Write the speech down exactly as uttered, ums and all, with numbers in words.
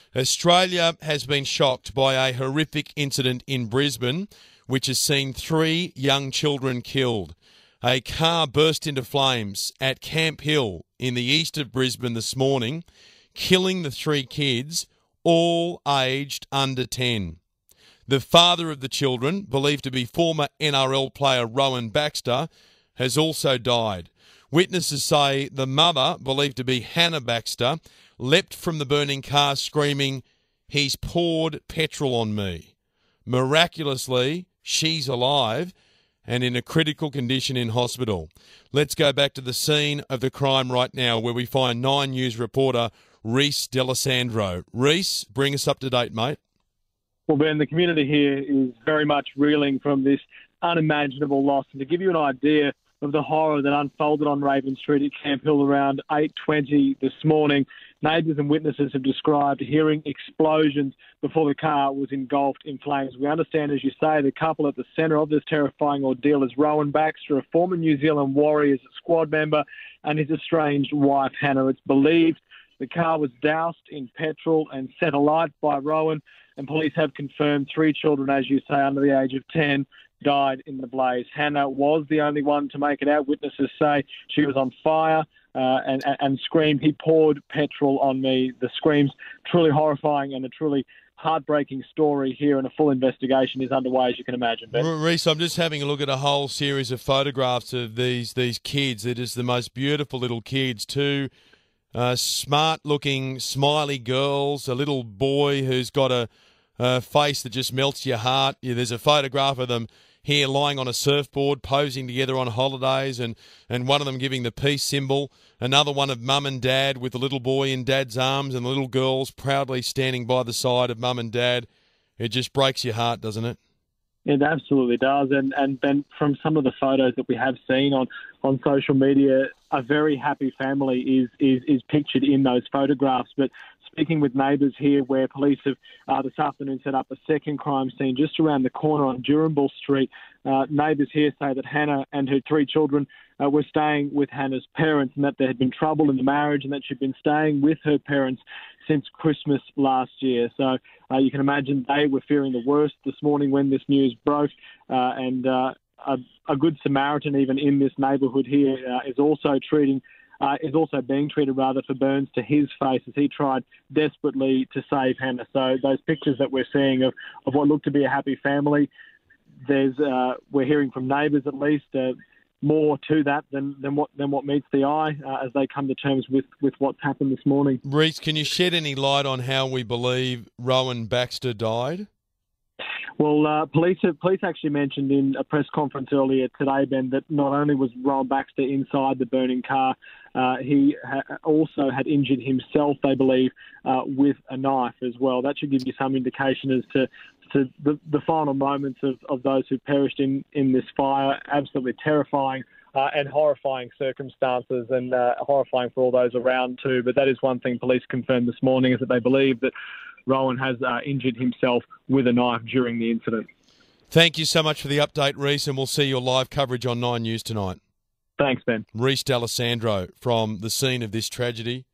Australia has been shocked by a horrific incident in Brisbane, which has seen three young children killed. A car burst into flames at Camp Hill in the east of Brisbane this morning, killing the three kids, all aged under ten. The father of the children, believed to be former N R L player Rowan Baxter, has also died. Witnesses say the mother, believed to be Hannah Baxter, leapt from the burning car screaming, "He's poured petrol on me." Miraculously, she's alive and in a critical condition in hospital. Let's go back to the scene of the crime right now, where we find Nine News reporter Reese D'Alessandro. Reese, bring us up to date, mate. Well, Ben, the community here is very much reeling from this unimaginable loss. And to give you an idea of the horror that unfolded on Raven Street at Camp Hill around eight twenty this morning, neighbours and witnesses have described hearing explosions before the car was engulfed in flames. We understand, as you say, the couple at the centre of this terrifying ordeal is Rowan Baxter, a former New Zealand Warriors squad member, and his estranged wife, Hannah. It's believed the car was doused in petrol and set alight by Rowan, and police have confirmed three children, as you say, under the age of ten, died in the blaze. Hannah was the only one to make it out. Witnesses say she was on fire uh, and, and, and screamed, "He poured petrol on me." The screams, truly horrifying and a truly heartbreaking story here, and a full investigation is underway, as you can imagine, Ben. Reece, I'm just having a look at a whole series of photographs of these these kids. They're just the most beautiful little kids, two uh, smart-looking, smiley girls, a little boy who's got a, a face that just melts your heart. Yeah, there's a photograph of them here lying on a surfboard, posing together on holidays, and, and one of them giving the peace symbol. Another one of mum and dad with the little boy in dad's arms and the little girls proudly standing by the side of mum and dad. It just breaks your heart, doesn't it? It absolutely does. And, and Ben, from some of the photos that we have seen on, on social media, a very happy family is, is, is pictured in those photographs. But speaking with neighbours here, where police have uh, this afternoon set up a second crime scene just around the corner on Durumbull Street, uh, neighbours here say that Hannah and her three children uh, were staying with Hannah's parents, and that there had been trouble in the marriage, and that she'd been staying with her parents since Christmas last year. So uh, you can imagine they were fearing the worst this morning when this news broke, uh, and uh, a, a good Samaritan even in this neighbourhood here uh, is also treating Uh, is also being treated rather for burns to his face as he tried desperately to save Hannah. So those pictures that we're seeing of, of what looked to be a happy family, there's uh, we're hearing from neighbours at least uh, more to that than, than what than what meets the eye uh, as they come to terms with, with what's happened this morning. Reece, can you shed any light on how we believe Rowan Baxter died? Well, uh, police have, police actually mentioned in a press conference earlier today, Ben, that not only was Rowan Baxter inside the burning car, uh, he ha- also had injured himself, they believe, uh, with a knife as well. That should give you some indication as to, to the, the final moments of, of those who perished in, in this fire. Absolutely terrifying uh, and horrifying circumstances, and uh, horrifying for all those around too. But that is one thing police confirmed this morning, is that they believe that Rowan has uh, injured himself with a knife during the incident. Thank you so much for the update, Reece, and we'll see your live coverage on Nine News tonight. Thanks, Ben. Reece D'Alessandro from the scene of this tragedy.